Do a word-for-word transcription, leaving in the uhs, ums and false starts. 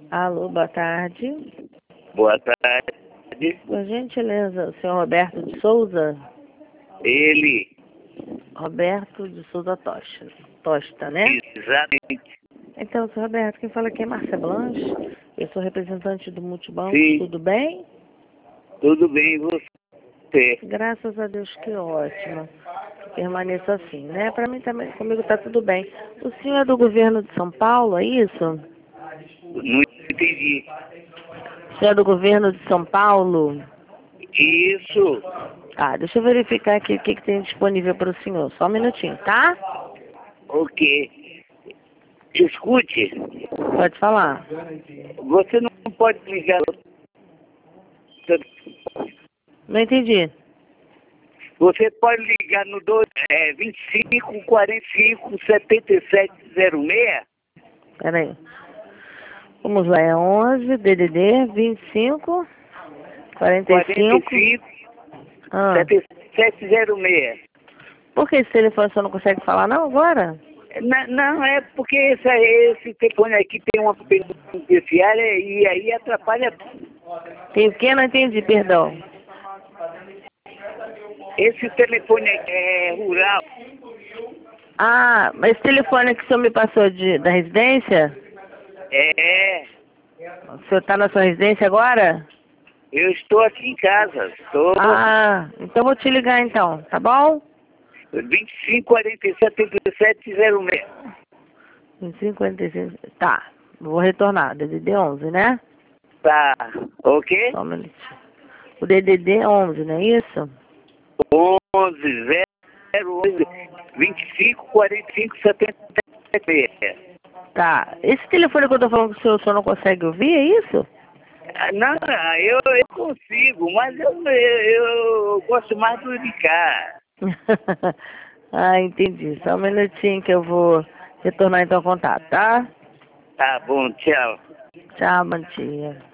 Alô, boa tarde. Boa tarde. Por gentileza, o senhor Roberto de Souza? Ele. Roberto de Souza Tosta. Tosta, né? Exatamente. Então, senhor Roberto, quem fala aqui é Márcia Blanche. Eu sou representante do Multibanco. Sim. Tudo bem? Tudo bem, e você? Graças a Deus, que ótimo. Que permaneça assim, né? Para mim também, comigo tá tudo bem. O senhor é do governo de São Paulo, é isso? Não entendi. O senhor é do governo de São Paulo? Isso. Ah, deixa eu verificar aqui o que, que tem disponível para o senhor. Só um minutinho, tá? Ok. Escute, Pode falar. você não pode ligar. Não entendi. Você pode ligar no dois, é, vinte e cinco, quarenta e cinco, setenta e sete zero seis? Peraí. Vamos lá, é onze, D D D, vinte e cinco, quarenta e cinco. quarenta e cinco, Ah, setenta e sete zero seis. por que esse telefone você não consegue falar não agora? Não, não, é porque esse, esse telefone aqui tem uma penitenciária e aí atrapalha tudo. Tem o quê? Não entendi, perdão. Esse telefone é rural. Ah, mas esse telefone que o senhor me passou de, da residência? É, O senhor está na sua residência agora? eu estou aqui em casa. Estou Ah, então vou te ligar então, tá bom? vinte e cinco, quarenta e sete, setenta e sete zero seis. vinte e cinco, quarenta e cinco. Tá, vou retornar. D D D onze, né? Tá, ok? Só um minutinho. O D D D onze, não é isso? onze, zero, onze, vinte e cinco, quarenta e cinco, setenta e sete. Tá. Esse telefone que eu tô falando que o senhor, o senhor não consegue ouvir, é isso? Ah, não, eu, eu consigo, mas eu, eu, eu gosto mais do de cá. Ah, entendi. Só um minutinho que eu vou retornar então o contato, tá? Tá bom, tchau. Tchau, bom dia.